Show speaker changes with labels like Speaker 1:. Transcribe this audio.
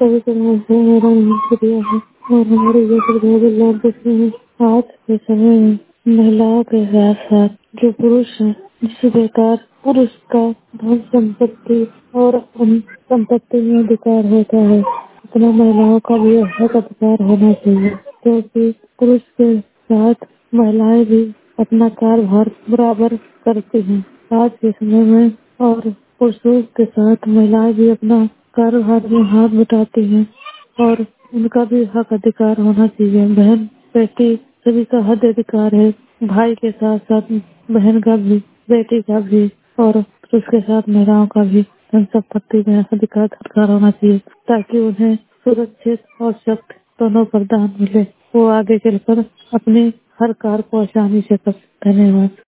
Speaker 1: कभी कभार से मेरा मन क्रिया है और हमारे ये सुविधा भी लाभ देते हैं। आज के समय में महिलाओं के साथ साथ जो पुरुष है, जिस प्रकार पुरुष का धन संपत्ति और संपत्ति में अधिकार होता है, उतना महिलाओं का भी हक अधिकार होना चाहिए, क्योंकि पुरुष के साथ महिलाएं भी अपना कार्यभार बराबर करती हैं। आज के समय में और पुरुषों के साथ महिलाएं भी अपना कार्यभार में हाथ बटाती हैं और उनका भी हक अधिकार होना चाहिए। बहन बेटी सभी का हक अधिकार है, भाई के साथ साथ बहन का भी, बेटी का भी और उसके साथ महिलाओं का भी धन संपत्ति में अधिकार होना चाहिए, ताकि उन्हें सुरक्षित और सख्त दोनों वरदान मिले। वो आगे चलकर अपने हर कार्य को आसानी से कर। धन्यवाद।